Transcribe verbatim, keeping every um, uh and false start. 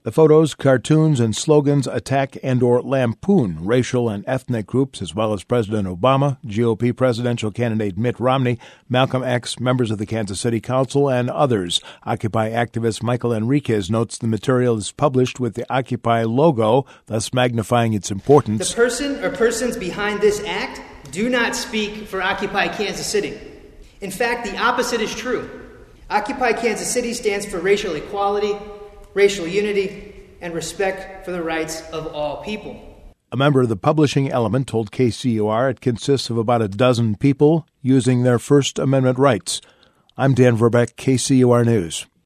The photos, cartoons, and slogans attack and or lampoon racial and ethnic groups, as well as President Obama, G O P presidential candidate Mitt Romney, Malcolm X, members of the Kansas City Council, and others. Occupy activist Michael Enriquez notes the material is published with the Occupy logo, thus magnifying its importance. The person or persons behind this act do not speak for Occupy Kansas City. In fact, the opposite is true. Occupy Kansas City stands for racial equality, racial unity, and respect for the rights of all people. A member of the publishing element told K C U R it consists of about a dozen people using their First Amendment rights. I'm Dan Verbeck, K C U R News.